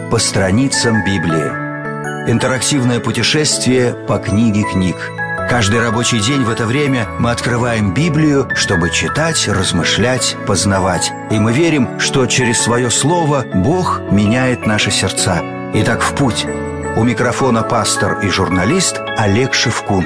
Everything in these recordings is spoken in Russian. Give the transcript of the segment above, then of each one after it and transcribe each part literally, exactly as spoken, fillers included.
по страницам Библии. Интерактивное путешествие по книге книг. Каждый рабочий день в это время мы открываем Библию, чтобы читать, размышлять, познавать. И мы верим, что через свое слово Бог меняет наши сердца. Итак, в путь. У микрофона пастор и журналист Олег Шевкун.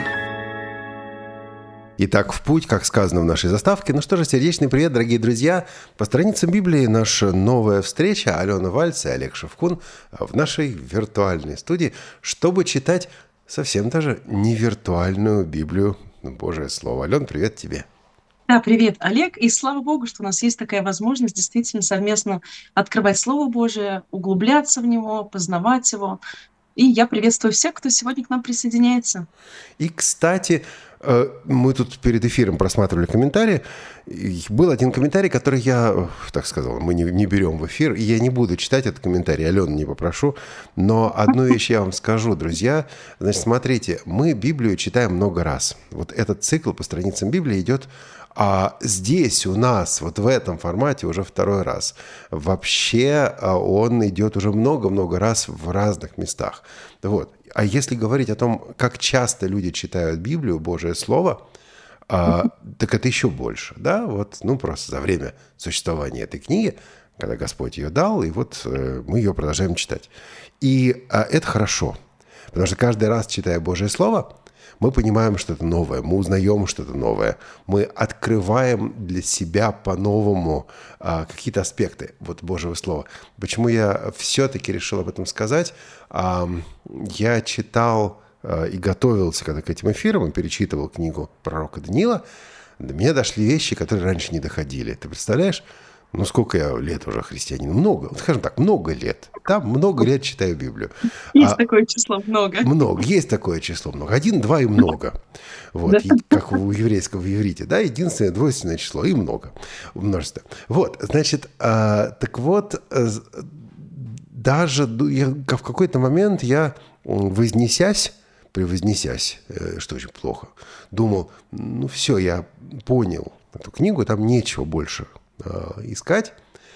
Итак, в путь, как сказано в нашей заставке. Ну что же, сердечный привет, дорогие друзья. По страницам Библии наша новая встреча. Алена Вальц и Олег Шевкун в нашей виртуальной студии, чтобы читать совсем даже не виртуальную Библию, Божие Слово. Ален, привет тебе. Да, привет, Олег. И слава Богу, что у нас есть такая возможность действительно совместно открывать Слово Божие, углубляться в него, познавать его. И я приветствую всех, кто сегодня к нам присоединяется. И, кстати, мы тут перед эфиром просматривали комментарии. Был один комментарий, который я, так сказал, мы не, не берем в эфир, и я не буду читать этот комментарий, Алену не попрошу. Но одну вещь я вам скажу, друзья. Значит, смотрите, мы Библию читаем много раз. Вот этот цикл по страницам Библии идет, а здесь у нас, вот в этом формате уже второй раз. Вообще он идет уже много-много раз в разных местах. Вот. А если говорить о том, как часто люди читают Библию, Божие Слово, а, так это еще больше, да? Вот, ну, просто за время существования этой книги, когда Господь ее дал, и вот э, мы ее продолжаем читать. И а, это хорошо, потому что каждый раз, читая Божие Слово, мы понимаем что-то новое, мы узнаем что-то новое, мы открываем для себя по-новому а, какие-то аспекты вот Божьего Слова. Почему я все-таки решил об этом сказать? А, я читал а, и готовился когда к этим эфирам, и перечитывал книгу пророка Даниила. До меня дошли вещи, которые раньше не доходили. Ты представляешь? Ну, сколько я лет уже христианин? Много, скажем так, много лет. Там много лет читаю Библию. Есть а, такое число, много. Много, есть такое число, много. Один, два и много. Вот, Да. и, как у еврейского в иврите, да, единственное двойственное число и много, множество. Вот, значит, а, так вот, даже я, в какой-то момент я, вознесясь, превознесясь, что очень плохо, думал, ну все, я понял эту книгу, там нечего больше искать.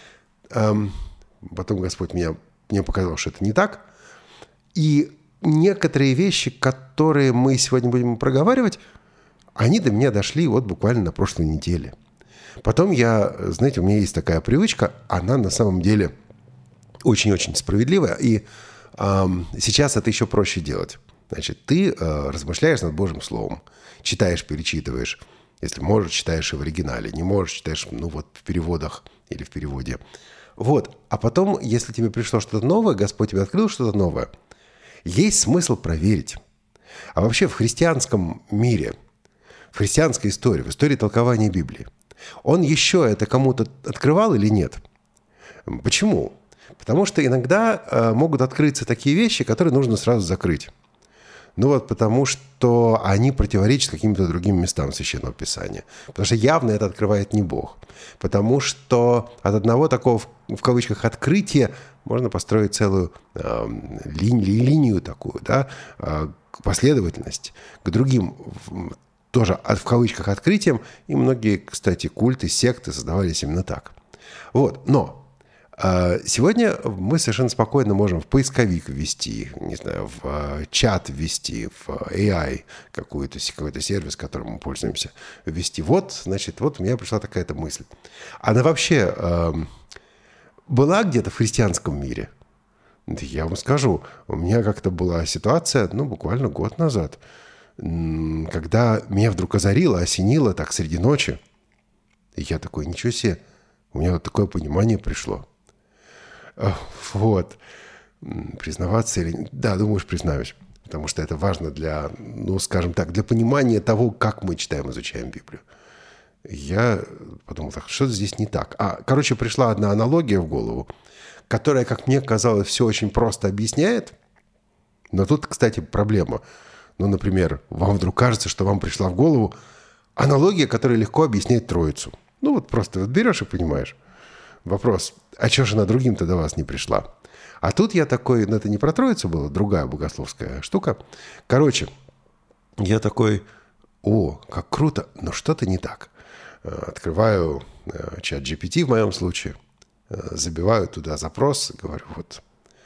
Потом Господь меня, мне показал, что это не так. И некоторые вещи, которые мы сегодня будем проговаривать, они до меня дошли вот буквально на прошлой неделе. Потом я, знаете, у меня есть такая привычка, она на самом деле очень-очень справедливая. И э, сейчас это еще проще делать. Значит, ты э, размышляешь над Божьим Словом, читаешь, перечитываешь. Если можешь, читаешь и в оригинале. Не можешь, читаешь, ну вот, в переводах или в переводе. Вот. А потом, если тебе пришло что-то новое, Господь тебе открыл что-то новое, есть смысл проверить. А вообще в христианском мире, в христианской истории, в истории толкования Библии, он еще это кому-то открывал или нет? Почему? Потому что иногда э, могут открыться такие вещи, которые нужно сразу закрыть. Ну вот потому что они противоречат каким-то другим местам Священного Писания. Потому что явно это открывает не Бог. Потому что от одного такого, в кавычках, открытия можно построить целую э, ли, линию такую, да, э, последовательность. К другим тоже, в кавычках, открытиям. И многие, кстати, культы, секты создавались именно так. Вот, но... Сегодня мы совершенно спокойно можем в поисковик ввести, не знаю, в чат ввести, в эй ай какой-то, какой-то сервис, которым мы пользуемся, ввести. Вот, значит, вот у меня пришла такая-то мысль. Она вообще э, была где-то в христианском мире? Я вам скажу, у меня как-то была ситуация, ну, буквально год назад, когда меня вдруг озарило, осенило так среди ночи. И я такой, ничего себе, у меня вот такое понимание пришло. Вот. Признаваться или... Да, думаю, признаюсь. Потому что это важно для, ну, скажем так, для понимания того, как мы читаем, изучаем Библию. Я подумал, так, что здесь не так. А, короче, пришла одна аналогия в голову, которая, как мне казалось, все очень просто объясняет. Но тут, кстати, проблема. Ну, например, вам вдруг кажется, что вам пришла в голову аналогия, которая легко объясняет Троицу. Ну, вот просто вот берешь и понимаешь. Вопрос, а что же она другим-то до вас не пришла? А тут я такой, ну это не про Троицу было, другая богословская штука. Короче, я такой, о, как круто, но что-то не так. Открываю чат джи пи ти в моем случае, забиваю туда запрос, говорю, вот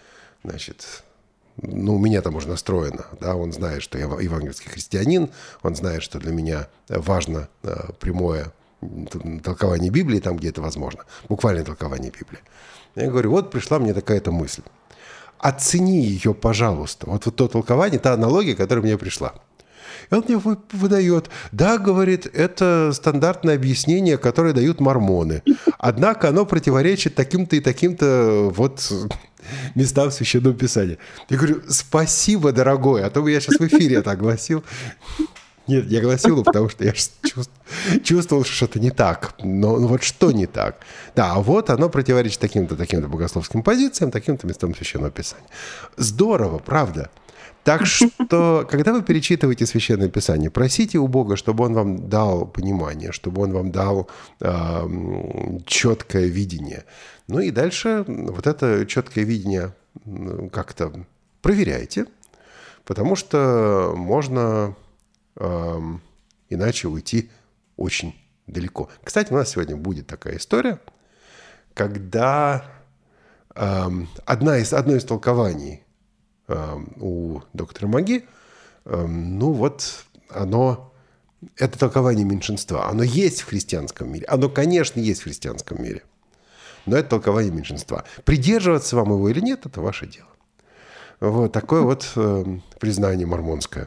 значит, ну, у меня там уже настроено, да, он знает, что я евангельский христианин, он знает, что для меня важно прямое толкование Библии там, где это возможно, буквальное толкование Библии. Я говорю, вот пришла мне такая-то мысль. Оцени ее, пожалуйста. Вот, вот то толкование, та аналогия, которая мне пришла. И он мне выдает, да, говорит, это стандартное объяснение, которое дают мормоны. Однако оно противоречит таким-то и таким-то вот местам в Священном Писании. Я говорю, спасибо, дорогой, а то бы я сейчас в эфире это огласил. Нет, я огласил, потому что я чувствовал, что что-то не так. Но ну, вот что не так? Да, вот оно противоречит таким-то, таким-то богословским позициям, таким-то местам Священного Писания. Здорово, правда? Так что, когда вы перечитываете Священное Писание, просите у Бога, чтобы Он вам дал понимание, чтобы Он вам дал э, четкое видение. Ну и дальше вот это четкое видение как-то проверяйте, потому что можно э, иначе уйти очень далеко. Кстати, у нас сегодня будет такая история, когда э, одна из, одно из толкований у доктора Маги, ну вот оно, это толкование меньшинства. Оно есть в христианском мире. Оно, конечно, есть в христианском мире. Но это толкование меньшинства. Придерживаться вам его или нет, это ваше дело. Вот такое вот э, признание мормонское.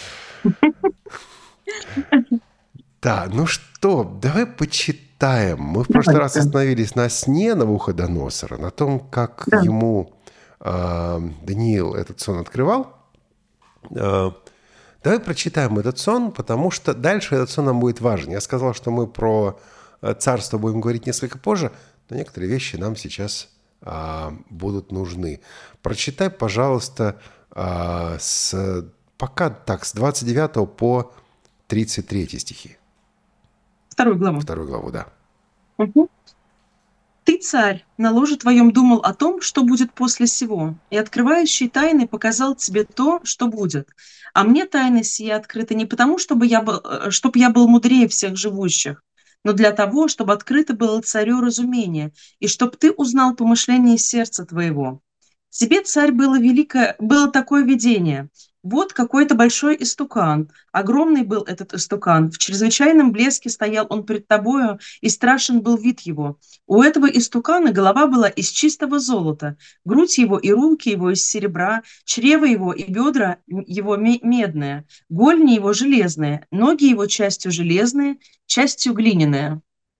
Да, ну что, давай почитаем. Мы в прошлый раз остановились на сне Навуходоносора, на том, как ему Даниил этот сон открывал. Давай прочитаем этот сон, потому что дальше этот сон нам будет важен. Я сказал, что мы про царство будем говорить несколько позже, но некоторые вещи нам сейчас будут нужны. Прочитай, пожалуйста, с, пока так, с двадцать девятого по тридцать третий стихи. Вторую главу. Вторую главу, да. Угу. «Ты, царь, на ложе твоем думал о том, что будет после сего, и открывающий тайны показал тебе то, что будет. А мне тайны сии открыты не потому, чтобы я был, чтобы я был мудрее всех живущих, но для того, чтобы открыто было царю разумение, и чтобы ты узнал помышление сердца твоего. Тебе, царь, было великое, было такое видение. Вот какой-то большой истукан. Огромный был этот истукан. В чрезвычайном блеске стоял он пред тобою, и страшен был вид его. У этого истукана голова была из чистого золота, грудь его и руки его из серебра, чрево его и бедра его медные, гольни его железные, ноги его частью железные, частью глиняные».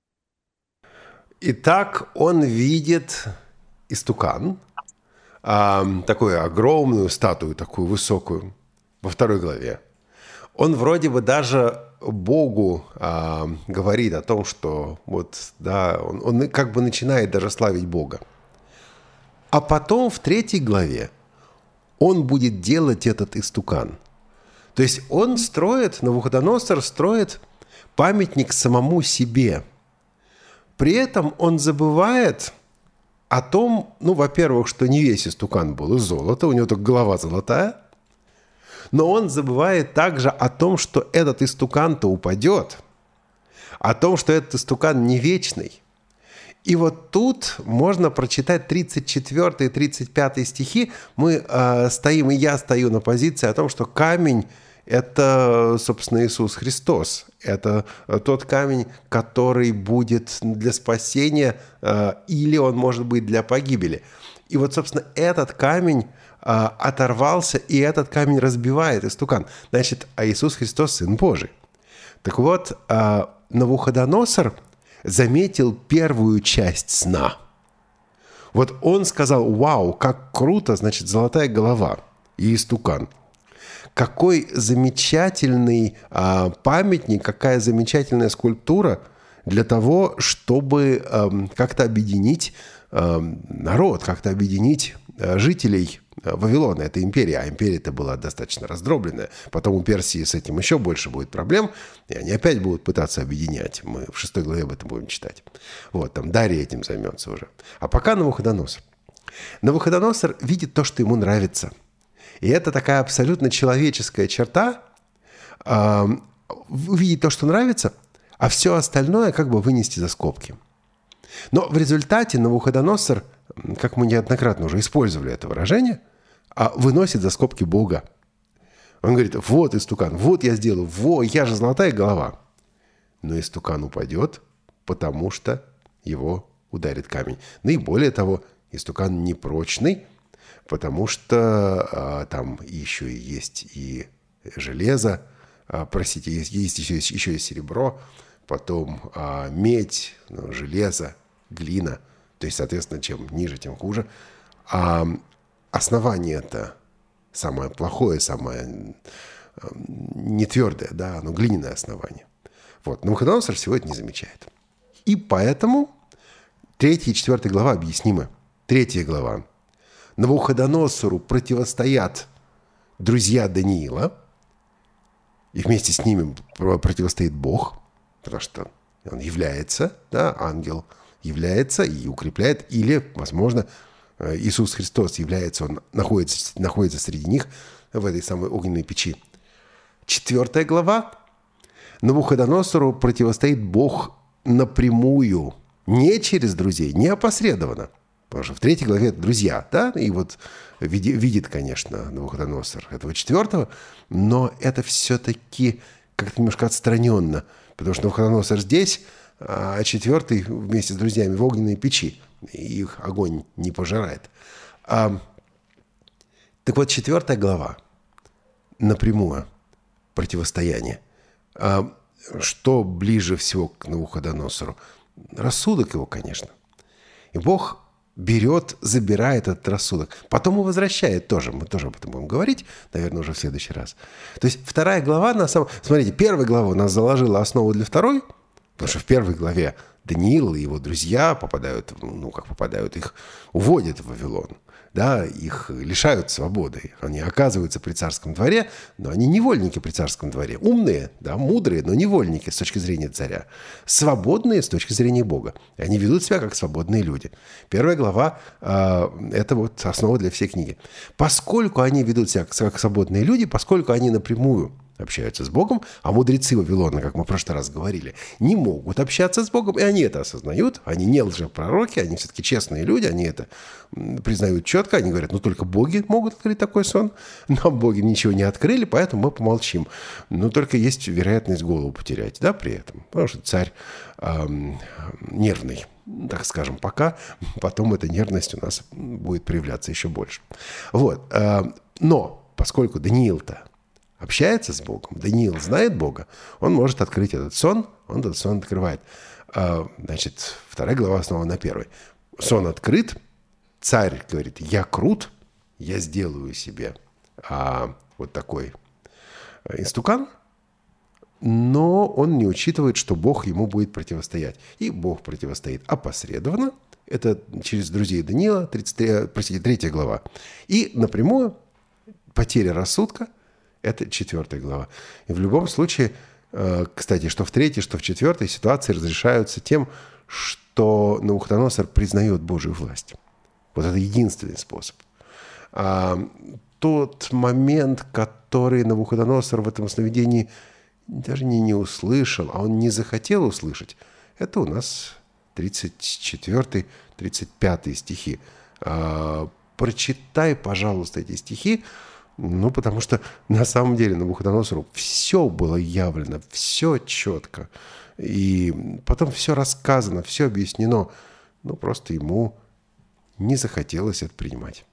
Итак, он видит истукан, такую огромную статую, такую высокую, во второй главе. Он вроде бы даже Богу а, говорит о том, что вот, да, он, он как бы начинает даже славить Бога. А потом в третьей главе он будет делать этот истукан. То есть он строит, Навуходоносор строит памятник самому себе. При этом он забывает о том, ну, во-первых, что не весь истукан был из золота, у него только голова золотая, но он забывает также о том, что этот истукан-то упадет, о том, что этот истукан не вечный. И вот тут можно прочитать тридцать четвёртый и тридцать пятый стихи. Мы э, стоим, и я стою на позиции о том, что камень – это, собственно, Иисус Христос. Это тот камень, который будет для спасения, э, или он может быть для погибели. И вот, собственно, этот камень э, оторвался, и этот камень разбивает истукан. Значит, а Иисус Христос – Сын Божий. Так вот, э, Навуходоносор заметил первую часть сна. Вот он сказал: вау, как круто, значит, золотая голова и истукан. Какой замечательный а, памятник, какая замечательная скульптура для того, чтобы а, как-то объединить а, народ, как-то объединить а, жителей Вавилона. Это империя, а империя-то была достаточно раздробленная. Потом у Персии с этим еще больше будет проблем, и они опять будут пытаться объединять. Мы в шестой главе об этом будем читать. Вот, там Дарий этим займется уже. А пока Навуходоносор. Навуходоносор видит то, что ему нравится. И это такая абсолютно человеческая черта, э, увидеть то, что нравится, а все остальное как бы вынести за скобки. Но в результате Навуходоносор, как мы неоднократно уже использовали это выражение, выносит за скобки Бога. Он говорит: вот истукан, вот я сделаю, во, я же золотая голова. Но истукан упадет, потому что его ударит камень. Ну и более того, истукан непрочный, потому что а, там еще и есть и железо, а, простите, есть, есть еще, еще и серебро, потом а, медь, ну, железо, глина. То есть, соответственно, чем ниже, тем хуже. А основание-то самое плохое, самое нетвердое, да, оно глиняное основание. Вот. Навуходоносор всего это не замечает. И поэтому третья и четвертая глава объяснимы. Третья глава. Навуходоносору противостоят друзья Даниила, и вместе с ними противостоит Бог, потому что он является, да, ангел является и укрепляет, или, возможно, Иисус Христос является, он находится, находится среди них в этой самой огненной печи. Четвертая глава. Навуходоносору противостоит Бог напрямую, не через друзей, не опосредованно. Потому что в третьей главе это друзья, да, и вот видит, видит, конечно, Навуходоносор этого четвертого, но это все-таки как-то немножко отстраненно, потому что Навуходоносор здесь, а четвертый вместе с друзьями в огненной печи, и их огонь не пожирает. А, так вот, четвертая глава напрямую противостояние. А, что ближе всего к Навуходоносору? Рассудок его, конечно. И Бог берет, забирает этот рассудок. Потом и возвращает тоже. Мы тоже об этом будем говорить, наверное, уже в следующий раз. То есть вторая глава, на самом... Смотрите, первая глава у нас заложила основу для второй, потому что в первой главе Даниил и его друзья попадают, ну, как попадают, их уводят в Вавилон. Да, их лишают свободы. Они оказываются при царском дворе, но они невольники при царском дворе. Умные, да, мудрые, но невольники с точки зрения царя. Свободные с точки зрения Бога. И они ведут себя как свободные люди. Первая глава э, – это вот основа для всей книги. Поскольку они ведут себя как свободные люди, поскольку они напрямую общаются с Богом, а мудрецы Вавилона, как мы в прошлый раз говорили, не могут общаться с Богом, и они это осознают. Они не лжепророки, они все-таки честные люди, они это признают четко. Они говорят: ну только боги могут открыть такой сон. Нам боги ничего не открыли, поэтому мы помолчим. Но только есть вероятность голову потерять, да, при этом. Потому что царь эм, нервный, так скажем, пока. Потом эта нервность у нас будет проявляться еще больше. Вот. Э, но поскольку Даниил-то общается с Богом, Даниил знает Бога, он может открыть этот сон, он этот сон открывает. Значит, вторая глава основана на первой. Сон открыт, царь говорит: я крут, я сделаю себе а, вот такой истукан, но он не учитывает, что Бог ему будет противостоять. И Бог противостоит опосредованно, это через друзей Даниила, тридцать три, простите, третья глава, и напрямую потеря рассудка. Это четвертая глава. И в любом случае, кстати, что в третьей, что в четвертой ситуации разрешаются тем, что Навуходоносор признает Божию власть. Вот это единственный способ. А тот момент, который Навуходоносор в этом сновидении даже не, не услышал, а он не захотел услышать, это у нас тридцать четвёртый тридцать пятый стихи. А, прочитай, пожалуйста, эти стихи. Ну, потому что на самом деле Навуходоносору все было явлено, все четко. И потом все рассказано, все объяснено. Ну, просто ему не захотелось это принимать.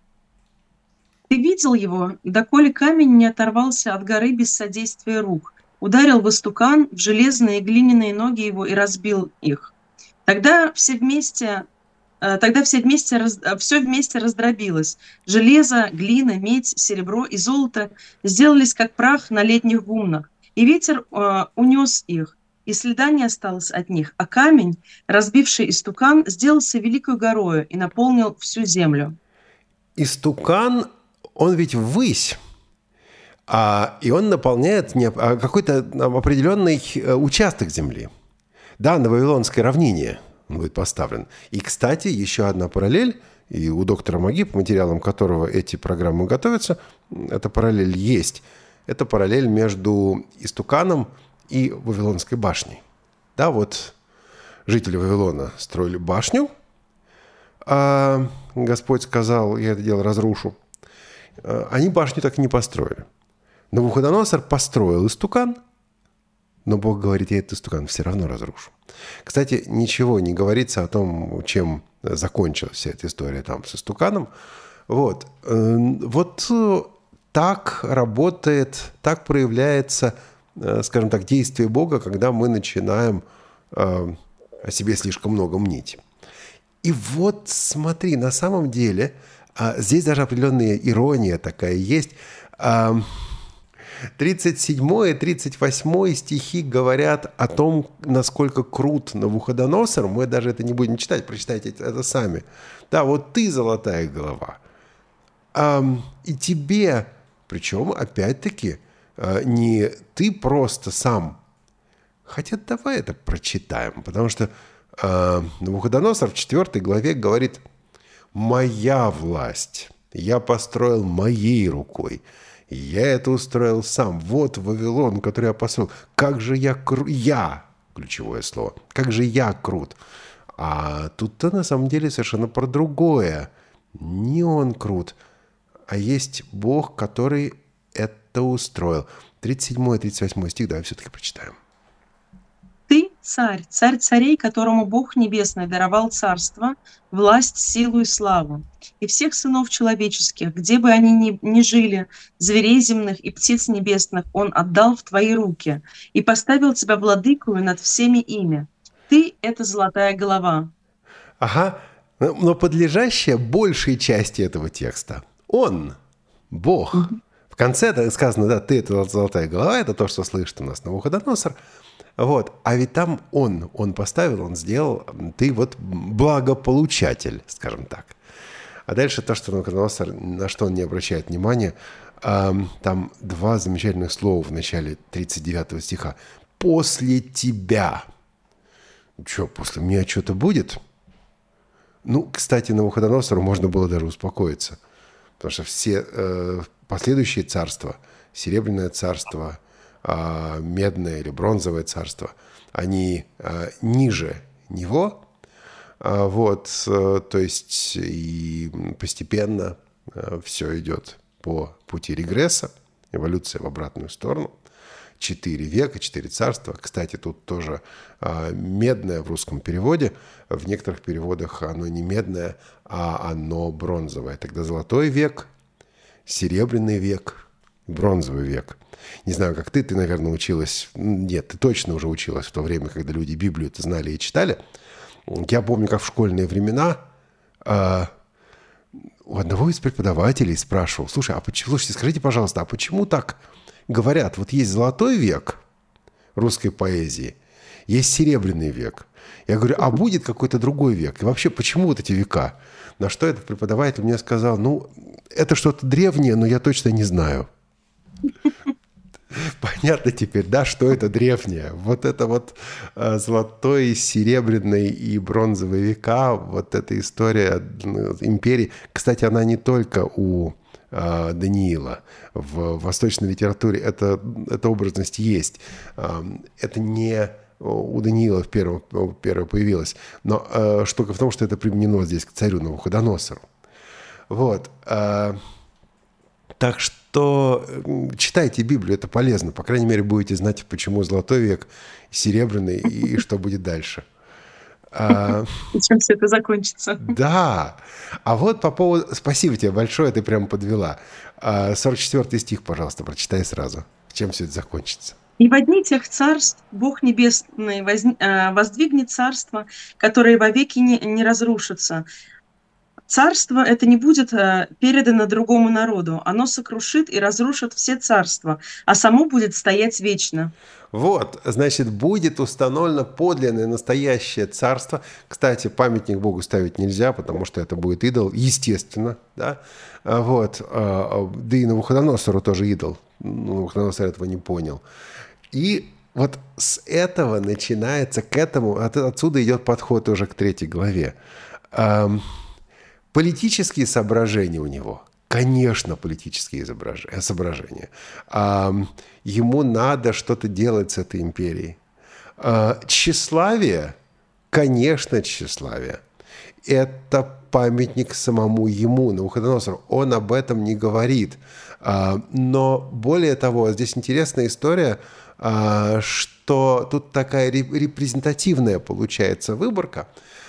Ты видел его, доколе камень не оторвался от горы без содействия рук, ударил в истукан, в железные и глиняные ноги его и разбил их. Тогда все вместе... Тогда все вместе, все вместе раздробилось. Железо, глина, медь, серебро и золото сделались как прах на летних гумнах, и ветер э, унес их, и следа не осталось от них, а камень, разбивший истукан, сделался великой горою и наполнил всю землю. Истукан, он ведь ввысь, а, и он наполняет не, а какой-то определенный участок земли. Да, на Вавилонской равнине он будет поставлен. И, кстати, еще одна параллель, и у доктора Маги, по материалам которого эти программы готовятся, эта параллель есть. Это параллель между истуканом и Вавилонской башней. Да, вот жители Вавилона строили башню, а Господь сказал, я это дело разрушу. Они башню так и не построили. Навуходоносор построил истукан, но Бог говорит, я этот истукан все равно разрушу. Кстати, ничего не говорится о том, чем закончилась вся эта история там с истуканом. Вот, вот так работает, так проявляется, скажем так, действие Бога, когда мы начинаем о себе слишком много мнить. И вот смотри, на самом деле, здесь даже определенная ирония такая есть. тридцать седьмой и тридцать восьмой стихи говорят о том, насколько крут Навуходоносор. Мы даже это не будем читать, прочитайте это сами. Да, вот ты золотая голова. И тебе, причем, опять-таки, не ты просто сам. Хотя давай это прочитаем, потому что Навуходоносор в четвёртой главе говорит: «Моя власть, я построил моей рукой, я это устроил сам. Вот Вавилон, который я построил. Как же я крут!» Я, ключевое слово, как же я крут. А тут-то на самом деле совершенно про другое. Не он крут, а есть Бог, который это устроил. тридцать седьмой и тридцать восьмой стих, давай все-таки прочитаем. Ты царь, царь царей, которому Бог Небесный даровал царство, власть, силу и славу. И всех сынов человеческих, где бы они ни, ни жили, зверей земных и птиц небесных, Он отдал в твои руки и поставил тебя владыкою над всеми ими. Ты — это золотая голова. Ага, но подлежащая большей части этого текста Он, Бог. Mm-hmm. В конце сказано, да, ты — это золотая голова, это то, что слышит у нас Навуходоносор. Вот. А ведь там он, он поставил, он сделал, ты вот благополучатель, скажем так. А дальше то, что Навуходоносор, на что он не обращает внимания, там два замечательных слова в начале тридцать девятого стиха. «После тебя». Что, после меня что-то будет? Ну, кстати, Навуходоносору можно было даже успокоиться, потому что все э, последующие царства, Серебряное царство, медное или бронзовое царство, они ниже него, вот, то есть и постепенно все идет по пути регресса, эволюция в обратную сторону. Четыре века, четыре царства. Кстати, тут тоже медное в русском переводе. В некоторых переводах оно не медное, а оно бронзовое. Тогда золотой век, серебряный век, бронзовый век. Не знаю, как ты, ты, наверное, училась. Нет, ты точно уже училась в то время, когда люди Библию-то знали и читали. Я помню, как в школьные времена э, у одного из преподавателей спрашивал: слушай, а почему, слушайте, скажите, пожалуйста, а почему так говорят? Вот есть золотой век русской поэзии, есть серебряный век. Я говорю, а будет какой-то другой век? И вообще, почему вот эти века? На что этот преподаватель мне сказал: ну, это что-то древнее, но я точно не знаю. Понятно теперь, да, что это древнее. Вот это вот э, золотой, серебряный и бронзовый века, вот эта история империи. Кстати, она не только у э, Даниила. В восточной литературе это, эта образность есть. Э, это не у Даниила в первом, первое появилось. Но э, штука в том, что это применено здесь к царю Навуходоносору. Вот. Э, так что то читайте Библию, это полезно. По крайней мере, будете знать, почему золотой век, серебряный и что будет дальше. А, и чем все это закончится. Да. А вот по поводу... Спасибо тебе большое, ты прям подвела. сорок четвёртый стих, пожалуйста, прочитай сразу. Чем все это закончится? «И во дни тех царств Бог Небесный воздвигнет царство, которое вовеки не, не разрушится. Царство это не будет э, передано другому народу. Оно сокрушит и разрушит все царства, а само будет стоять вечно». Вот, значит, будет установлено подлинное настоящее царство. Кстати, памятник Богу ставить нельзя, потому что это будет идол, естественно, да. Вот, да и Навуходоносору тоже идол. Навуходоносор этого не понял. И вот с этого начинается, к этому, от, отсюда идет подход уже к третьей главе. Политические соображения у него, конечно, политические соображения. Ему надо что-то делать с этой империей. Тщеславие, конечно, тщеславие. Это памятник самому ему, Навуходоносору. Он об этом не говорит. Но более того, здесь интересная история, что тут такая репрезентативная получается выборка.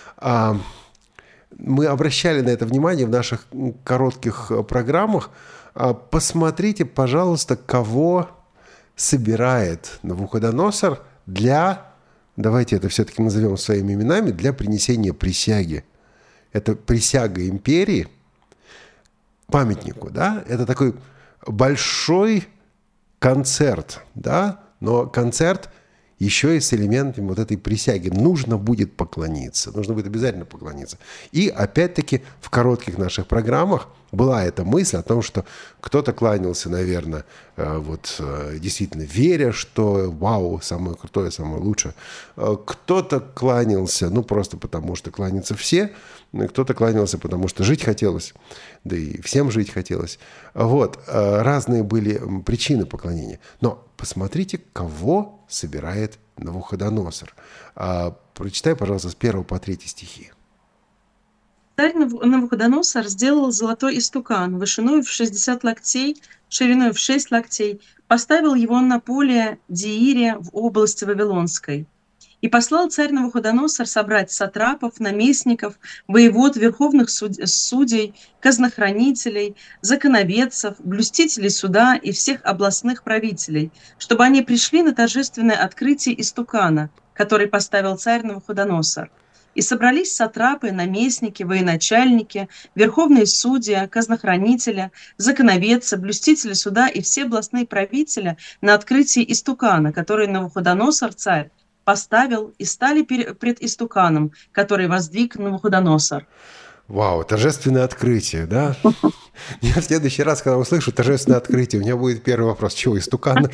Мы обращали на это внимание в наших коротких программах. Посмотрите, пожалуйста, кого собирает Навуходоносор для, давайте это все-таки назовем своими именами, для принесения присяги. Это присяга империи памятнику, да? Это такой большой концерт, да? Но концерт еще и с элементами вот этой присяги. Нужно будет поклониться, нужно будет обязательно поклониться. И опять-таки в коротких наших программах была эта мысль о том, что кто-то кланялся, наверное, вот действительно веря, что вау, самое крутое, самое лучшее. Кто-то кланялся, ну просто потому, что кланятся все, кто-то кланялся, потому что жить хотелось, да и всем жить хотелось. Вот, разные были причины поклонения. Но посмотрите, кого собирает Навуходоносор. Прочитай, пожалуйста, с первого по третий стихи. Царь Навуходоносор сделал золотой истукан, вышиной в шестьдесят локтей, шириной в шесть локтей, поставил его на поле Деире в области Вавилонской. И послал царь Навуходоносор собрать сатрапов, наместников, воевод, верховных суд... судей, казнохранителей, законоведцев, блюстителей суда и всех областных правителей, чтобы они пришли на торжественное открытие истукана, который поставил царь Навуходоносор. И собрались сатрапы, наместники, военачальники, верховные судьи, казнохранители, законоведцы, блюстители суда и все областные правители на открытии истукана, который Навуходоносор, царь, поставил, и стали пред истуканом, который воздвиг Навуходоносор. Вау, торжественное открытие, да? Я в следующий раз, когда услышу торжественное открытие, у меня будет первый вопрос: чего, истукан?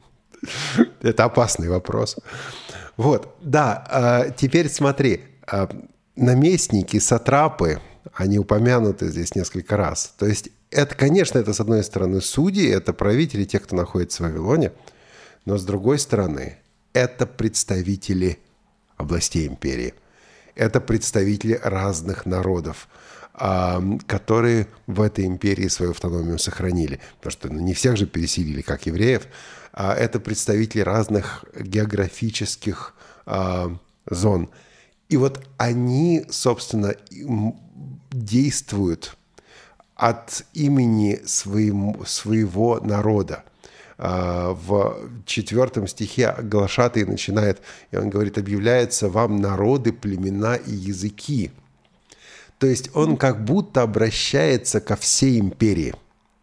Это опасный вопрос. Вот, да, теперь смотри. Наместники, сатрапы, они упомянуты здесь несколько раз. То есть, это, конечно, это, с одной стороны, судьи, это правители, те, кто находится в Вавилоне, но, с другой стороны, это представители областей империи. Это представители разных народов, которые в этой империи свою автономию сохранили. Потому что ну, не всех же переселили, как евреев. Это представители разных географических зон. И вот они, собственно, действуют от имени своему, своего народа. В четвертом стихе глашатый начинает, и он говорит: объявляются вам народы, племена и языки. То есть он как будто обращается ко всей империи.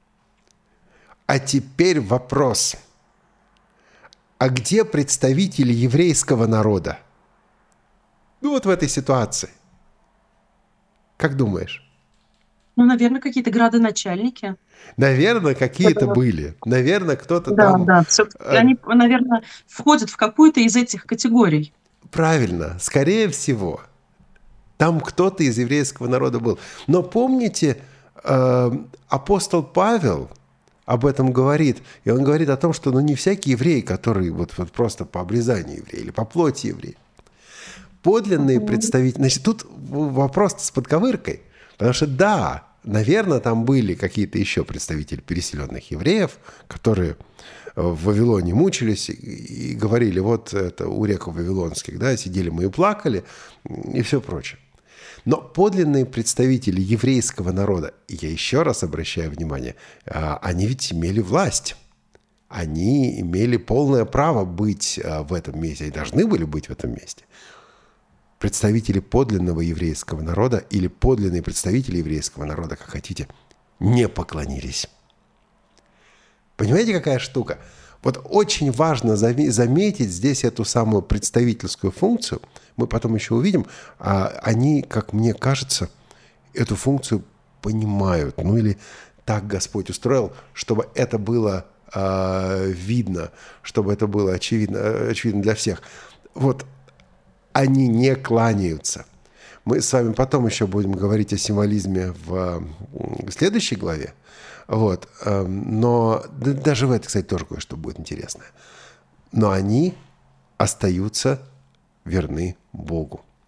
А теперь вопрос. А где представители еврейского народа? Ну вот в этой ситуации. Как думаешь? Ну, наверное, какие-то градоначальники. Наверное, какие-то Это... были. Наверное, кто-то да, там... Да, да. Они, наверное, входят в какую-то из этих категорий. Правильно. Скорее всего. Там кто-то из еврейского народа был. Но помните, э, апостол Павел об этом говорит. И он говорит о том, что ну, не всякий еврей, который вот, вот просто по обрезанию еврей или по плоти еврей. Подлинные представители... Значит, тут вопрос с подковыркой. Потому что да, наверное, там были какие-то еще представители переселенных евреев, которые в Вавилоне мучились и говорили: вот это у рек вавилонских, да, сидели мы и плакали, и все прочее. Но подлинные представители еврейского народа, и я еще раз обращаю внимание, они ведь имели власть. Они имели полное право быть в этом месте, и должны были быть в этом месте. Представители подлинного еврейского народа или подлинные представители еврейского народа, как хотите, не поклонились. Понимаете, какая штука? Вот очень важно заметить здесь эту самую представительскую функцию. Мы потом еще увидим. А они, как мне кажется, эту функцию понимают. Ну или так Господь устроил, чтобы это было э, видно, чтобы это было очевидно, очевидно для всех. Вот. Они не кланяются. Мы с вами потом еще будем говорить о символизме в следующей главе. Вот. Но даже в этой, кстати, тоже кое-что будет интересное. Но они остаются верны Богу.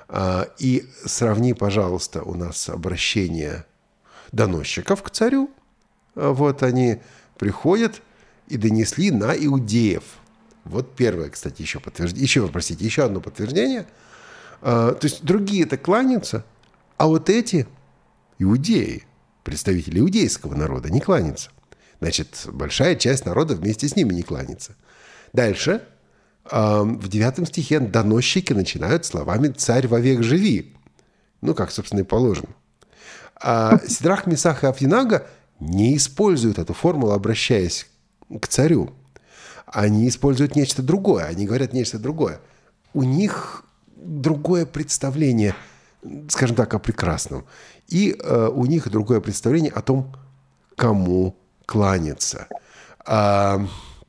И сравни, пожалуйста, у нас обращение доносчиков к царю. Вот они приходят и донесли на иудеев. Вот первое, кстати, еще подтверждение. Еще, простите, еще одно подтверждение. То есть другие-то кланяются, а вот эти иудеи, представители иудейского народа, не кланятся. Значит, большая часть народа вместе с ними не кланится. Дальше, в девятом стихе доносчики начинают словами «Царь вовек живи». Ну, как, собственно, и положено. А Сидрах, Месах и Авдинага не используют эту формулу, обращаясь к царю. Они используют нечто другое, они говорят нечто другое. У них другое представление, скажем так, о прекрасном. И э, у них другое представление о том, кому кланяться. А,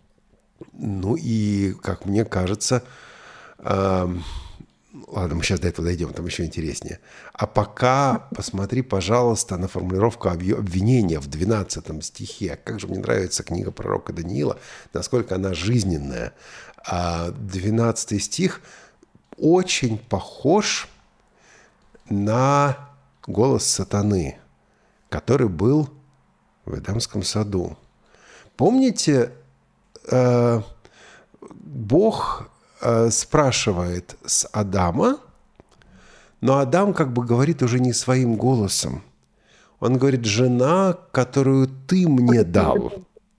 ну и, как мне кажется, а, ладно, мы сейчас до этого дойдем, там еще интереснее. А пока посмотри, пожалуйста, на формулировку обвинения в двенадцатом стихе. Как же мне нравится книга пророка Даниила, насколько она жизненная. А двенадцатый стих очень похож на голос сатаны, который был в Эдемском саду. Помните, э, Бог э, спрашивает с Адама, но Адам как бы говорит уже не своим голосом. Он говорит: жена, которую ты мне дал,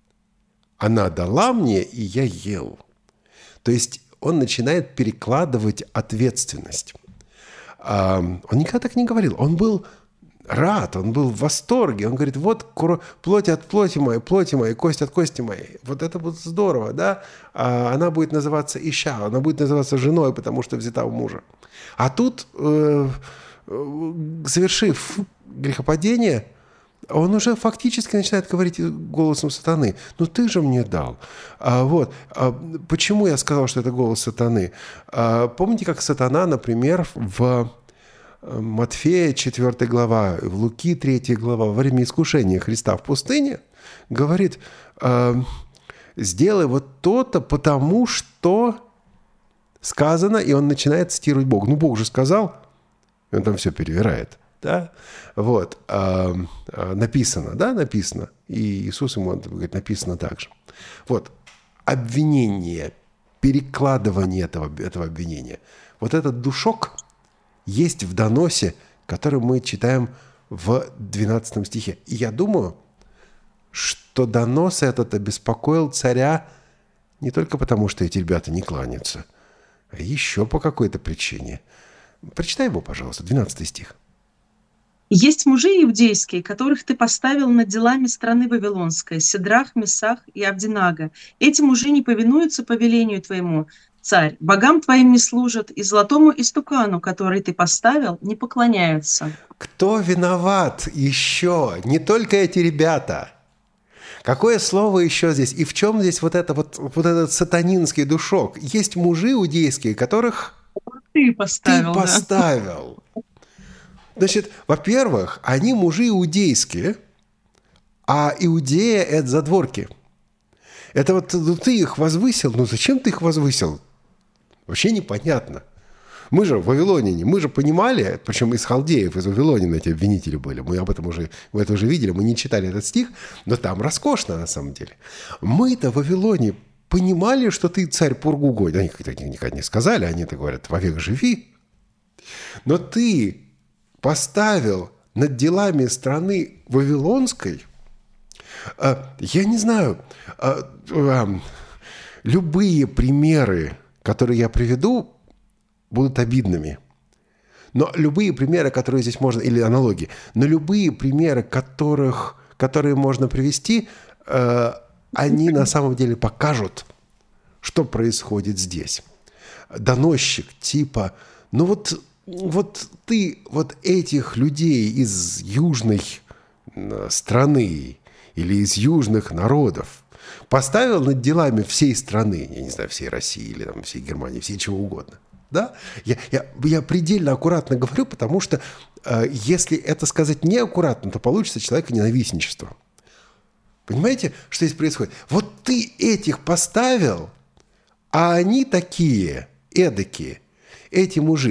она дала мне, и я ел. То есть он начинает перекладывать ответственность. Э, он никогда так не говорил. Он был рад, он был в восторге. Он говорит: вот плоть от плоти моей, плоти моей, кость от кости моей. Вот это будет здорово, да? А она будет называться Ища, она будет называться женой, потому что взята у мужа. А тут, э, совершив грехопадение, он уже фактически начинает говорить голосом сатаны. Ну ты же мне дал. А, вот. А, почему я сказал, что это голос сатаны? А, помните, как сатана, например, в Матфея четвёртая глава, в Луки третья глава, во время искушения Христа в пустыне, говорит: сделай вот то-то, потому что сказано, и он начинает цитировать Бога. Ну, Бог же сказал, и он там все перевирает. Да? Вот. Написано, да, написано. И Иисус ему говорит: написано так же. Вот. Обвинение, перекладывание этого, этого обвинения. Вот этот душок есть в доносе, который мы читаем в двенадцатом стихе. И я думаю, что донос этот обеспокоил царя не только потому, что эти ребята не кланяются, а еще по какой-то причине. Прочитай его, пожалуйста, двенадцатый стих. «Есть мужи иудейские, которых ты поставил над делами страны Вавилонской, Сидрах, Месах и Авдинага. Эти мужи не повинуются повелению твоему, царь, богам твоим не служат, и золотому истукану, который ты поставил, не поклоняются». Кто виноват еще? Не только эти ребята. Какое слово еще здесь? И в чем здесь вот, это, вот, вот этот сатанинский душок? Есть мужи иудейские, которых ты поставил. Ты поставил. Да? Значит, во-первых, они мужи иудейские, а Иудея – это задворки. Это вот ну, ты их возвысил, ну зачем ты их возвысил? Вообще непонятно. Мы же вавилоняне, мы же понимали, причем из халдеев, из Вавилонина эти обвинители были, мы об этом уже, мы это уже видели, мы не читали этот стих, но там роскошно на самом деле. Мы-то в Вавилоне понимали, что ты царь Пургу гонит. Они так никогда не сказали, они-то говорят: вовек живи. Но ты поставил над делами страны Вавилонской, я не знаю, любые примеры, которые я приведу, будут обидными. Но любые примеры, которые здесь можно, или аналогии, но любые примеры, которых, которые можно привести, они на самом деле покажут, что происходит здесь. Доносчик типа, ну вот, вот ты вот этих людей из южной страны или из южных народов поставил над делами всей страны, я не знаю, всей России или там, всей Германии, всей чего угодно. Да? Я, я, я предельно аккуратно говорю, потому что э, если это сказать неаккуратно, то получится человеконенавистничество. Понимаете, что здесь происходит? Вот ты этих поставил, а они такие, эдакие, эти мужи.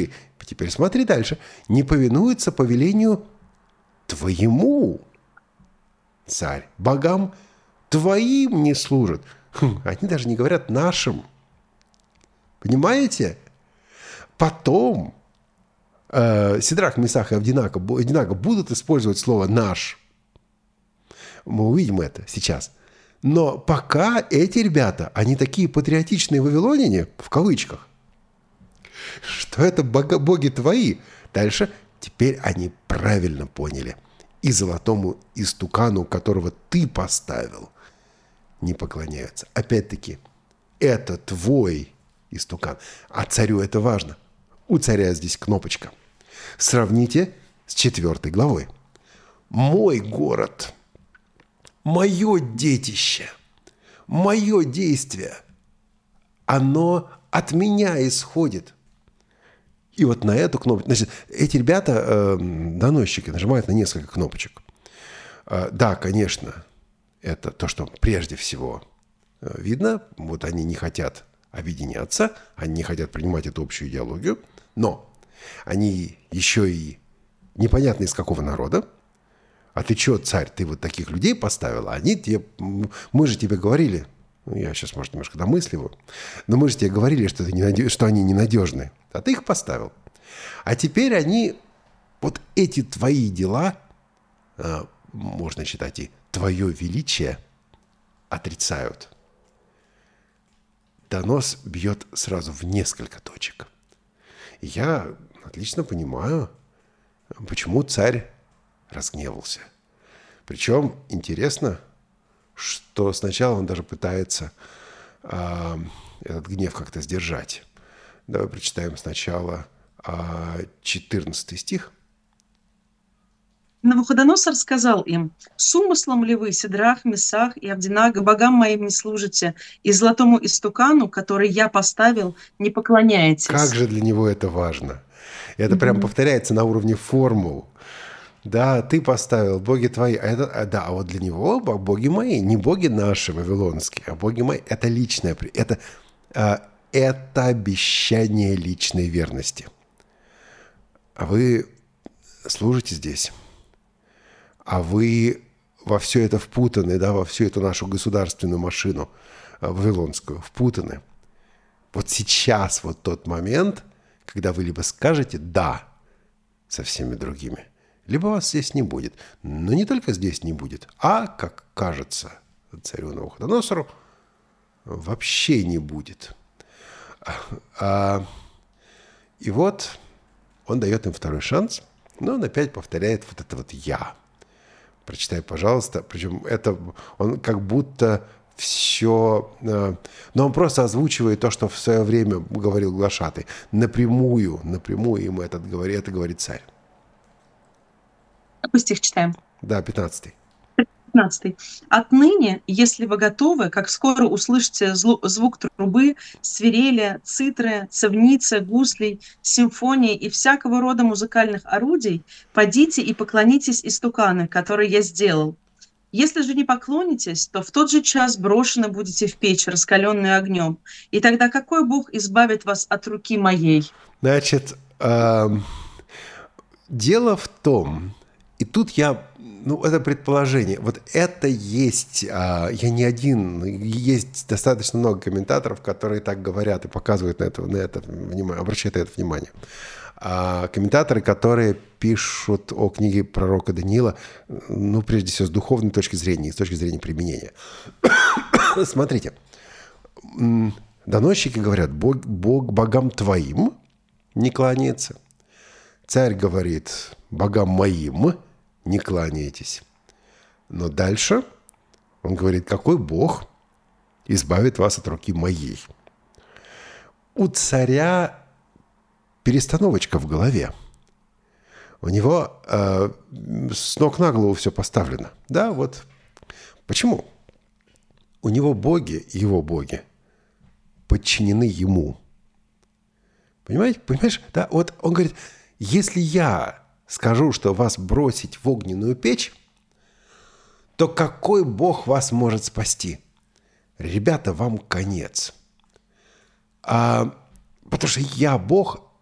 теперь смотри дальше. Не повинуется повелению твоему, царь. Богам твоим не служат. Хм, они даже не говорят нашим. Понимаете? Потом э, Сидрах, Месах и Авдинаго, Авдинаго будут использовать слово «наш». Мы увидим это сейчас. Но пока эти ребята, они такие патриотичные вавилоняне, в кавычках, что это бога, боги твои. Дальше, теперь они правильно поняли. И золотому истукану, которого ты поставил, не поклоняются. Опять-таки, это твой истукан. А царю это важно. У царя здесь кнопочка. Сравните с четвертой главой. Мой город, мое детище, мое действие, оно от меня исходит. И вот на эту кнопку... Значит, эти ребята, э, доносчики, нажимают на несколько кнопочек. Э, да, конечно, это то, что прежде всего э, видно. Вот они не хотят объединяться, они не хотят принимать эту общую идеологию, но они еще и непонятно из какого народа. А ты что, царь, ты вот таких людей поставил? А они тебе... Мы же тебе говорили... Я сейчас, может, немножко домысливаю. Но мы же тебе говорили, что, ты ненадеж... что они ненадежны. А ты их поставил. А теперь они... Вот эти твои дела, можно считать и твое величие, отрицают. Донос бьет сразу в несколько точек. И я отлично понимаю, почему царь разгневался. Причем интересно, что сначала он даже пытается э, этот гнев как-то сдержать. Давай прочитаем сначала э, четырнадцатый стих. Навуходоносор сказал им: «С умыслом ли вы, Сидрах, Месах и Авдинаго, богам моим не служите, и золотому истукану, который я поставил, не поклоняетесь?» Как же для него это важно. Это mm-hmm. прям повторяется на уровне формул. Да, ты поставил боги твои, а это, а, да, а вот для него боги мои, не боги наши вавилонские, а боги мои, это личное, это, а, это обещание личной верности. А вы служите здесь, а вы во все это впутаны, да, во всю эту нашу государственную машину а, вавилонскую впутаны. Вот сейчас вот тот момент, когда вы либо скажете «да» со всеми другими, либо вас здесь не будет. Но не только здесь не будет, а, как кажется царю Навуходоносору, вообще не будет. А, и вот он дает им второй шанс, но он опять повторяет вот это вот «я». Прочитай, пожалуйста. Причем это он как будто все... Но он просто озвучивает то, что в свое время говорил глашатай. Напрямую, напрямую ему это говорит, это говорит царь. Какой стих читаем? Да, пятнадцатый. пятнадцатый. «Отныне, если вы готовы, как скоро услышите злу- звук трубы, свирели, цитры, цевницы, гуслей, симфонии и всякого рода музыкальных орудий, подите и поклонитесь истукану, который я сделал. Если же не поклонитесь, то в тот же час брошены будете в печь, раскаленную огнем. И тогда какой Бог избавит вас от руки моей?» Значит, э, дело в том... И тут я, ну, это предположение. Вот это есть, а, я не один, есть достаточно много комментаторов, которые так говорят и показывают на это, на это внимание, обращают на это внимание. А, комментаторы, которые пишут о книге пророка Даниила, ну, прежде всего, с духовной точки зрения, с точки зрения применения. Смотрите, доносчики говорят, Бог, Бог богам твоим не кланяется. Царь говорит, богам моим не кланяйтесь. Но дальше он говорит, какой Бог избавит вас от руки моей. У царя перестановочка в голове. У него э, с ног на голову все поставлено. Да, вот. Почему? У него боги, его боги, подчинены ему. Понимаете? Понимаешь? Да, вот он говорит, если я скажу, что вас бросить в огненную печь, то какой Бог вас может спасти? Ребята, вам конец. А, потому что я Бог,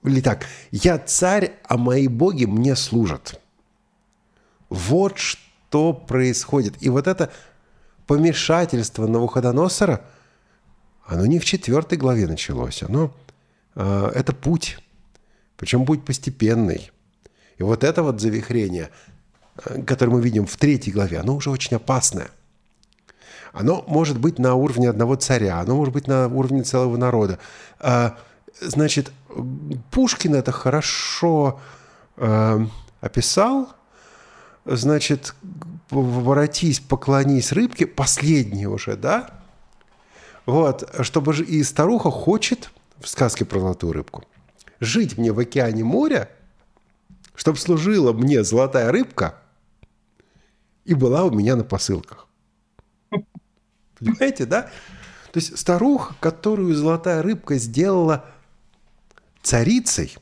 Или так, я царь, а мои боги мне служат. Вот что происходит. И вот это помешательство Навуходоносора, оно не в четвертой главе началось. Оно, э, это путь. Причем путь постепенный. И вот это вот завихрение, э, которое мы видим в третьей главе, оно уже очень опасное. Оно может быть на уровне одного царя, оно может быть на уровне целого народа. Э, значит, Пушкин это хорошо э, описал. Значит, воротись, поклонись рыбке, последний уже, да? Вот, чтобы же и старуха хочет, в сказке про золотую рыбку, жить мне в океане моря, чтобы служила мне золотая рыбка и была у меня на посылках. Понимаете, да? То есть старуха, которую золотая рыбка сделала царицей,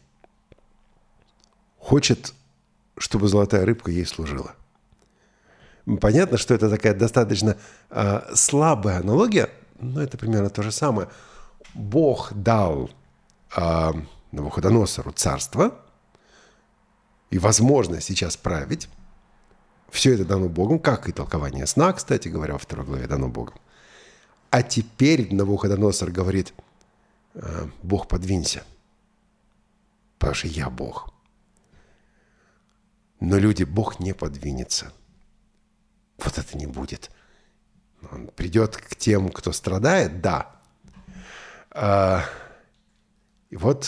хочет, чтобы золотая рыбка ей служила. Понятно, что это такая достаточно э, слабая аналогия, но это примерно то же самое. Бог дал э, Навуходоносору царство и возможность сейчас править. Все это дано Богом, как и толкование сна, кстати говоря, во второй главе дано Богом. А теперь Навуходоносор говорит, э, Бог, подвинься, потому что я Бог. Но люди, Бог не подвинется. Вот это не будет. Он придет к тем, кто страдает, да. А, и вот,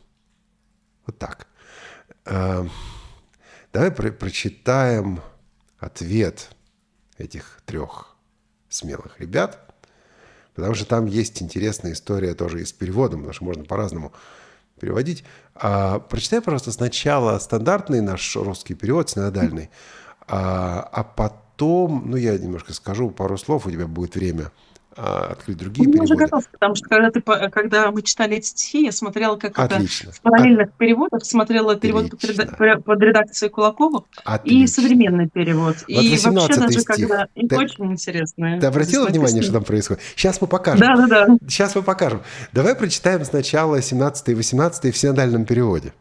вот так. А, давай про- прочитаем ответ этих трех смелых ребят, потому что там есть интересная история тоже и с переводом, потому что можно по-разному переводить. А, прочитай, пожалуйста, сначала стандартный наш русский перевод, синодальный, а, а потом, ну, я немножко скажу пару слов, у тебя будет время а, открыть другие Ну, я переводы. уже готов, потому что когда, ты, по- когда мы читали эти стихи, я смотрела, как Отлично. это в параллельных переводах, смотрела перевод под, Отлично. реда- под редакцией Кулакова и Отлично. современный перевод. Вот И вообще восемнадцатый даже стих. когда... Им Ты- очень интересно. Ты обратила здесь внимание, написано. что там происходит? Сейчас мы покажем. Да, да, да. Сейчас мы покажем. Давай прочитаем сначала семнадцатый и восемнадцатый в синодальном переводе.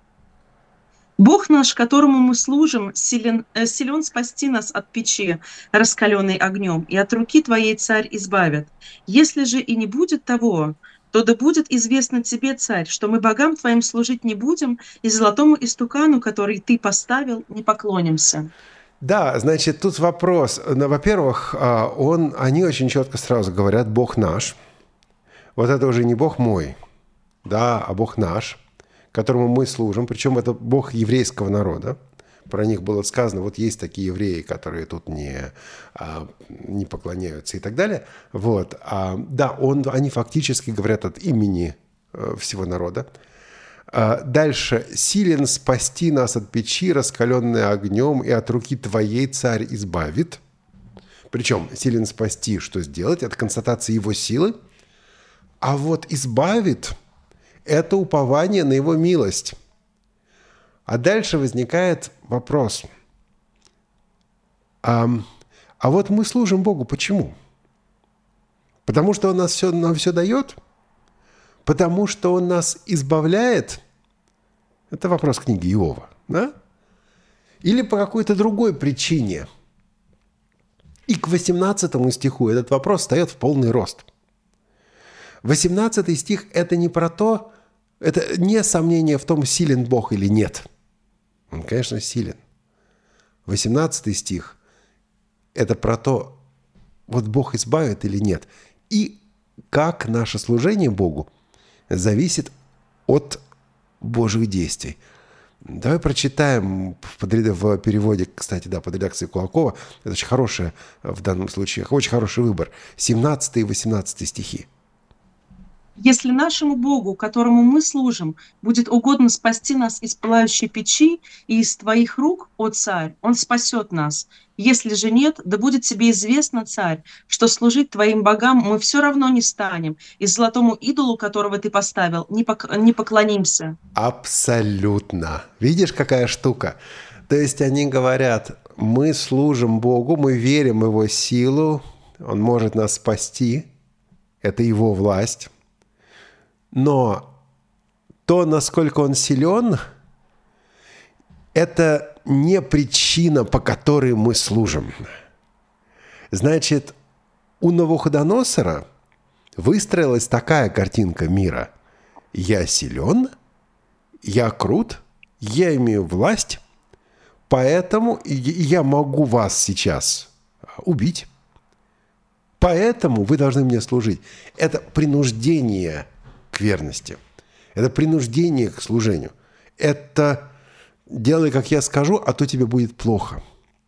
Бог наш, которому мы служим, силен, э, силен спасти нас от печи, раскаленной огнем, и от руки твоей царь избавит. Если же и не будет того, то да будет известно тебе, царь, что мы богам твоим служить не будем, и золотому истукану, который ты поставил, не поклонимся. Да, значит, тут вопрос. Ну, во-первых, а, он, они очень четко сразу говорят «Бог наш». Вот это уже не Бог мой, да, а Бог наш, которому мы служим. Причем это Бог еврейского народа. Про них было сказано, вот есть такие евреи, которые тут не, а, не поклоняются и так далее. Вот. А, да, он, они фактически говорят от имени э, всего народа. А, дальше. «Силен спасти нас от печи, раскаленной огнем, и от руки твоей царь избавит». Причем силен спасти, что сделать? Это констатация его силы. А вот избавит – это упование на его милость. А дальше возникает вопрос. А, а вот мы служим Богу почему? Потому что Он нас все, нам все дает? Потому что Он нас избавляет? Это вопрос книги Иова, да? Или по какой-то другой причине? И к восемнадцатому стиху этот вопрос встает в полный рост. восемнадцатый стих – это не про то, это не сомнение в том, силен Бог или нет. Он, конечно, силен. восемнадцатый стих – это про то, вот Бог избавит или нет. И как наше служение Богу зависит от Божьих действий. Давай прочитаем в, подряд... в переводе, кстати, да, под редакцией Кулакова. Это очень хорошее в данном случае, очень хороший выбор. семнадцатый и восемнадцатый стихи. Если нашему Богу, которому мы служим, будет угодно спасти нас из пылающей печи и из твоих рук, о царь, он спасет нас. Если же нет, да будет тебе известно, царь, что служить твоим богам мы все равно не станем, и золотому идолу, которого ты поставил, не, пок- не поклонимся. Абсолютно. Видишь, какая штука? То есть они говорят, мы служим Богу, мы верим в Его силу, Он может нас спасти, это Его власть. Но то, насколько он силен, это не причина, по которой мы служим. Значит, у Навуходоносора выстроилась такая картинка мира. Я силен, я крут, я имею власть, поэтому я могу вас сейчас убить. Поэтому вы должны мне служить. Это принуждение к верности. Это принуждение к служению. Это делай, как я скажу, а то тебе будет плохо.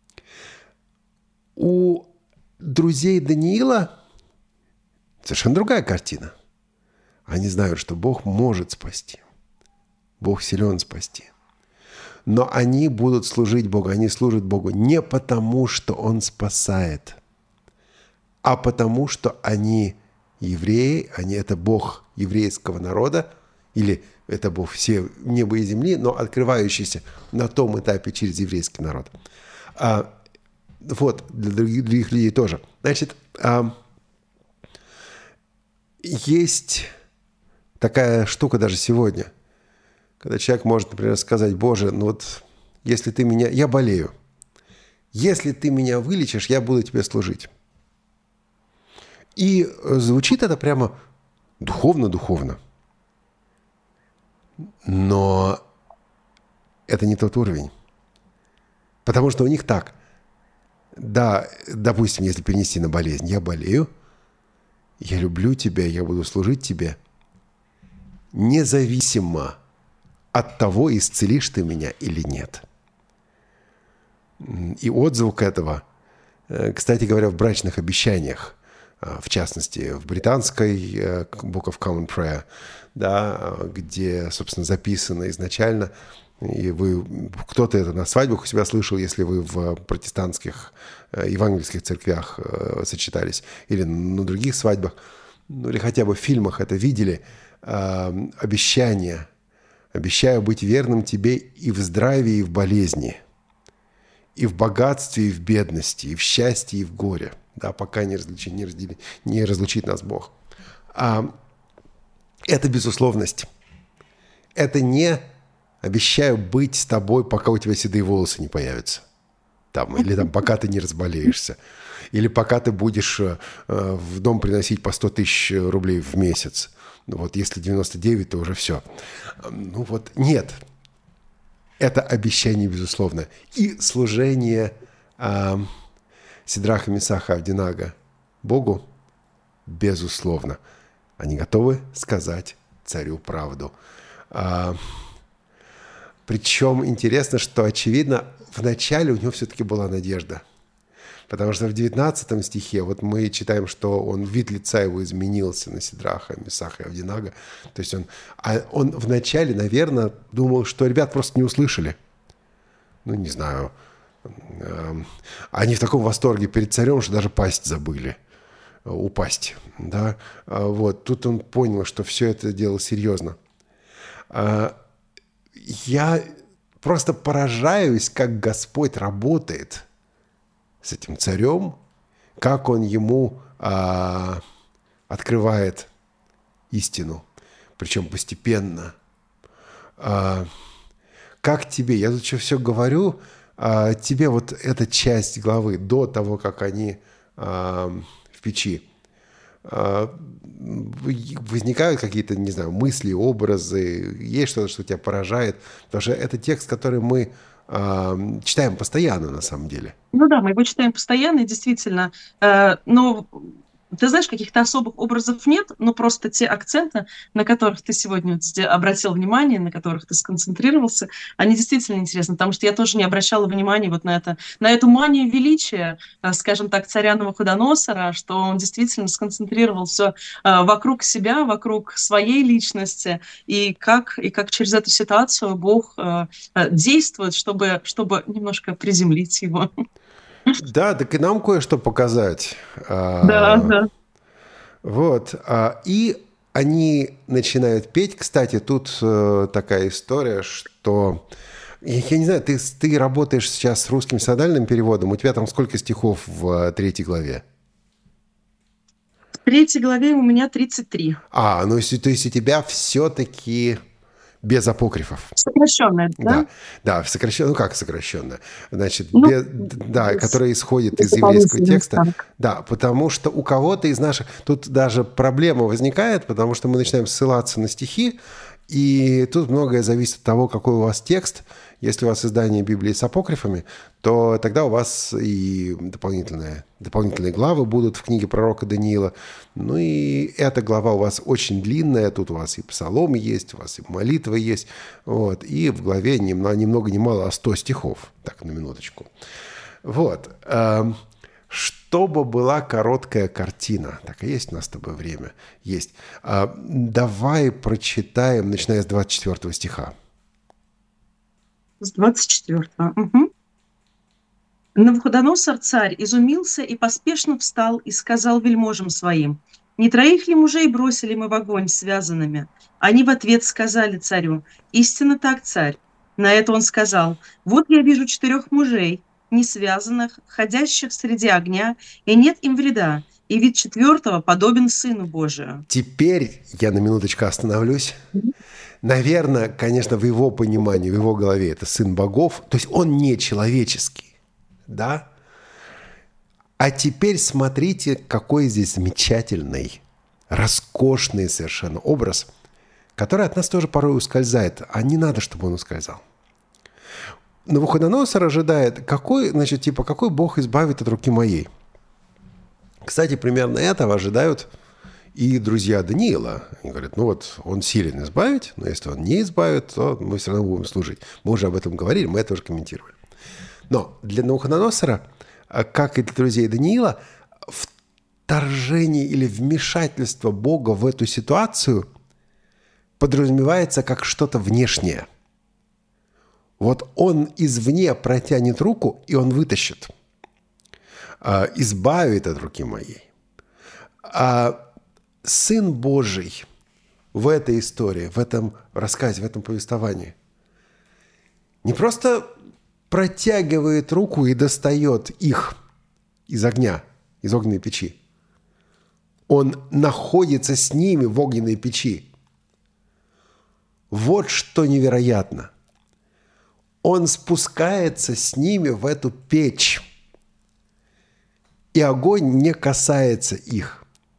У друзей Даниила совершенно другая картина. Они знают, что Бог может спасти. Бог силен спасти. Но они будут служить Богу. Они служат Богу не потому, что Он спасает, а потому, что они евреи, они это Бог еврейского народа, или это Бог все неба и земли, но открывающийся на том этапе через еврейский народ. А, вот, для других, других людей тоже. Значит, а, есть такая штука даже сегодня, когда человек может, например, сказать: Боже, ну вот, если ты меня... Я болею. Если ты меня вылечишь, я буду тебе служить. И звучит это прямо духовно-духовно. Но это не тот уровень. Потому что у них так. Да, допустим, если перенести на болезнь. Я болею, я люблю тебя, я буду служить тебе. Независимо от того, исцелишь ты меня или нет. И отзвук этого, кстати говоря, в брачных обещаниях, в частности, в британской Book of Common Prayer, да, где, собственно, записано изначально, и вы, кто-то это на свадьбах у себя слышал, если вы в протестантских евангельских церквях сочетались, или на других свадьбах, ну или хотя бы в фильмах это видели, обещание: обещаю быть верным тебе и в здравии, и в болезни, и в богатстве, и в бедности, и в счастье, и в горе. Да, пока не разлучит, не, разделит, не разлучит нас Бог. А, это безусловность. Это не обещаю быть с тобой, пока у тебя седые волосы не появятся. Там, или там, пока ты не разболеешься. Или пока ты будешь э, в дом приносить по сто тысяч рублей в месяц. Ну, вот если девяносто девять, то уже все. Ну вот нет. Это обещание, безусловно. И служение... Э, Сидраха, Месаха, Авдинага Богу, безусловно, они готовы сказать царю правду. А, причем интересно, что, очевидно, вначале у него все-таки была надежда. Потому что в девятнадцатом стихе вот мы читаем, что он, вид лица его изменился на Сидраха, Месаха и Авдинага. То есть он, а он вначале, наверное, думал, что ребят просто не услышали. Ну, не знаю... Они в таком восторге перед царем, что даже пасть забыли. Упасть. Да? Вот. Тут он понял, что все это дело серьезно. Я просто поражаюсь, как Господь работает с этим царем, как он ему а, открывает истину, причем постепенно. А, как тебе? Я тут еще все говорю... А тебе вот эта часть главы до того, как они а, в печи, а, возникают какие-то, не знаю, мысли, образы, есть что-то, что тебя поражает, потому что это текст, который мы а, читаем постоянно на самом деле. Ну да, мы его читаем постоянно, и действительно, э, но ты знаешь, каких-то особых образов нет, но просто те акценты, на которых ты сегодня обратил внимание, на которых ты сконцентрировался, они действительно интересны, потому что я тоже не обращала внимания вот на это, на эту манию величия, скажем так, царя Навуходоносора, что он действительно сконцентрировал все вокруг себя, вокруг своей личности, и как, и как через эту ситуацию Бог действует, чтобы, чтобы немножко приземлить его. Да, так и нам кое-что показать. Да, да. Вот. И они начинают петь. Кстати, тут такая история, что... Я не знаю, ты, ты работаешь сейчас с русским синодальным переводом. У тебя там сколько стихов в третьей главе? В третьей главе у меня тридцать три. А, ну то есть у тебя все-таки без апокрифов. Сокращенная, да? Да, да, сокращенная, ну как сокращенная? Значит, Ну, без, да, без- которая исходит без из еврейского дополнительных текста. ставок. Да, потому что у кого-то из наших... Тут даже проблема возникает, потому что мы начинаем ссылаться на стихи, и тут многое зависит от того, какой у вас текст. Если у вас издание Библии с апокрифами, то тогда у вас и дополнительные, дополнительные главы будут в книге пророка Даниила. Ну и эта глава у вас очень длинная. Тут у вас и псалом есть, у вас и молитва есть. Вот. И в главе ни, ни много ни мало, а сто стихов. Так, на минуточку. Вот. Эм, Чтобы была короткая картина. Так, и есть у нас с тобой время? Есть. А, давай прочитаем, начиная с двадцать четвёртого стиха. С двадцать четвёртого. Угу. Навуходоносор царь изумился и поспешно встал и сказал вельможам своим: «Не троих ли мужей бросили мы в огонь связанными?» Они в ответ сказали царю: «Истинно так, царь». На это он сказал: «Вот я вижу четырех мужей, не связанных, ходящих среди огня, и нет им вреда, и вид четвертого подобен Сыну Божию». Теперь я на минуточку остановлюсь. Наверное, конечно, в его понимании, в его голове это сын богов, то есть он не человеческий, да? А теперь смотрите, какой здесь замечательный, роскошный совершенно образ, который от нас тоже порой ускользает, а не надо, чтобы он ускользал. Навуходоносор ожидает, какой, значит, типа, какой Бог избавит от руки моей. Кстати, примерно этого ожидают и друзья Даниила. Они говорят, ну вот он силен избавить, но если он не избавит, то мы все равно будем служить. Мы уже об этом говорили, мы это уже комментировали. Но для Навуходоносора, как и для друзей Даниила, вторжение или вмешательство Бога в эту ситуацию подразумевается как что-то внешнее. Вот он извне протянет руку, и он вытащит, избавит от руки моей. А Сын Божий в этой истории, в этом рассказе, в этом повествовании не просто протягивает руку и достает их из огня, из огненной печи. Он находится с ними в огненной печи. Вот что невероятно. Он спускается с ними в эту печь, и огонь не касается их.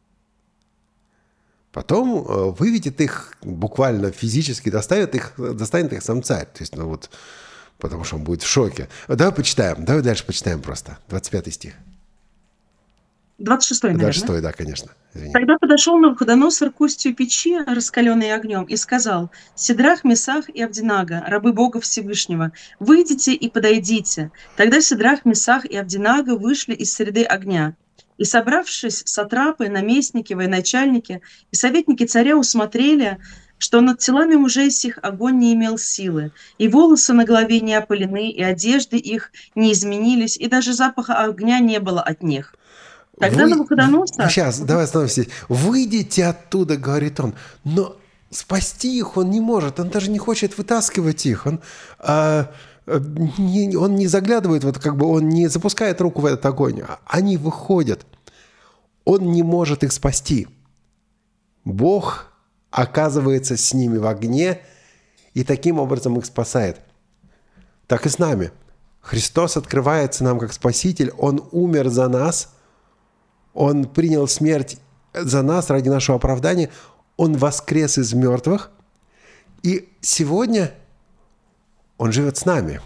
Потом выведет их буквально физически, доставит их, достанет их сам царь. То есть, ну вот, потому что он будет в шоке. Давай почитаем, давай дальше почитаем просто. двадцать пятый стих. двадцать шестой, наверное. двадцать шестой, да, конечно. Извини. Тогда подошел Навуходоносор к устью печи, раскаленной огнем, и сказал: «Сидрах, Месах и Авдинага, рабы Бога Всевышнего, выйдите и подойдите». Тогда Сидрах, Месах и Авдинага вышли из среды огня. И, собравшись, сатрапы, наместники, военачальники и советники царя усмотрели, что над телами мужей сих огонь не имел силы, и волосы на голове не опалены, и одежды их не изменились, и даже запаха огня не было от них. Тогда Вы... Навуходоносор... Сейчас, давай остановимся здесь. «Выйдите оттуда», — говорит он, но спасти их он не может, он даже не хочет вытаскивать их, он... А... Не, он не заглядывает, вот как бы он не запускает руку в этот огонь. Они выходят. Он не может их спасти. Бог оказывается с ними в огне и таким образом их спасает. Так и с нами. Христос открывается нам как Спаситель. Он умер за нас. Он принял смерть за нас ради нашего оправдания. Он воскрес из мертвых. И сегодня... Он живет с нами.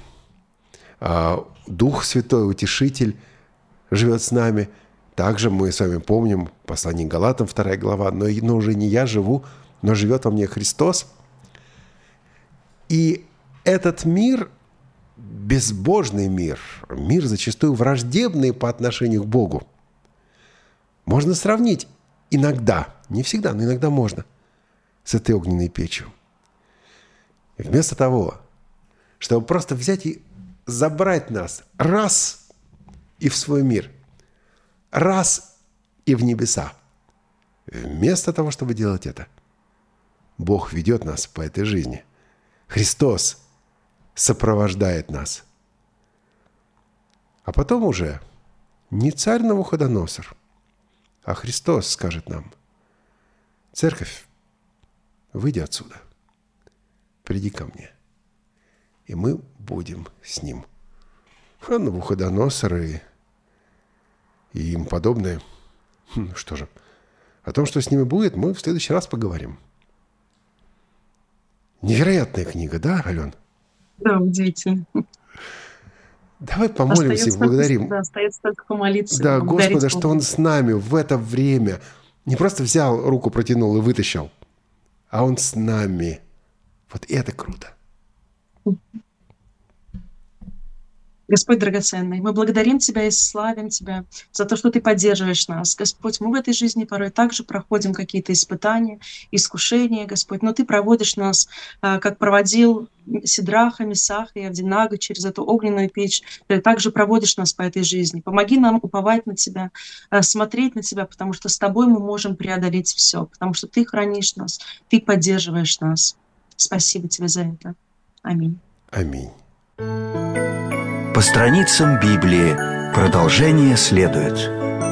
Дух Святой, Утешитель, живет с нами. Также мы с вами помним послание к Галатам, вторая глава. Но, но уже не я живу, но живет во мне Христос. И этот мир, безбожный мир, мир зачастую враждебный по отношению к Богу, можно сравнить иногда, не всегда, но иногда можно, с этой огненной печью. И вместо того, чтобы просто взять и забрать нас раз и в свой мир, раз и в небеса. Вместо того, чтобы делать это, Бог ведет нас по этой жизни. Христос сопровождает нас. А потом уже не царь Навуходоносор, а Христос скажет нам: «Церковь, выйди отсюда. приди ко мне, и мы будем с ним. А Навуходоносор и, и им подобное. Хм, что же, о том, что с ними будет, мы в следующий раз поговорим. Невероятная книга, да, Ален? Да, удивительно. Давай помолимся остается и благодарим. Только, да, остается только помолиться. Да, Господа, что Он с нами в это время не просто взял руку, протянул и вытащил, а Он с нами. Вот это круто. Господь драгоценный, мы благодарим Тебя и славим Тебя за то, что Ты поддерживаешь нас. Господь, мы в этой жизни порой также проходим какие-то испытания, искушения, Господь, но Ты проводишь нас, как проводил Сидраха, Месаха и Авдинага через эту огненную печь. Ты также проводишь нас по этой жизни. Помоги нам уповать на Тебя, смотреть на Тебя, потому что с Тобой мы можем преодолеть все, потому что Ты хранишь нас, Ты поддерживаешь нас. Спасибо Тебе за это. Аминь. Аминь. По страницам Библии продолжение следует.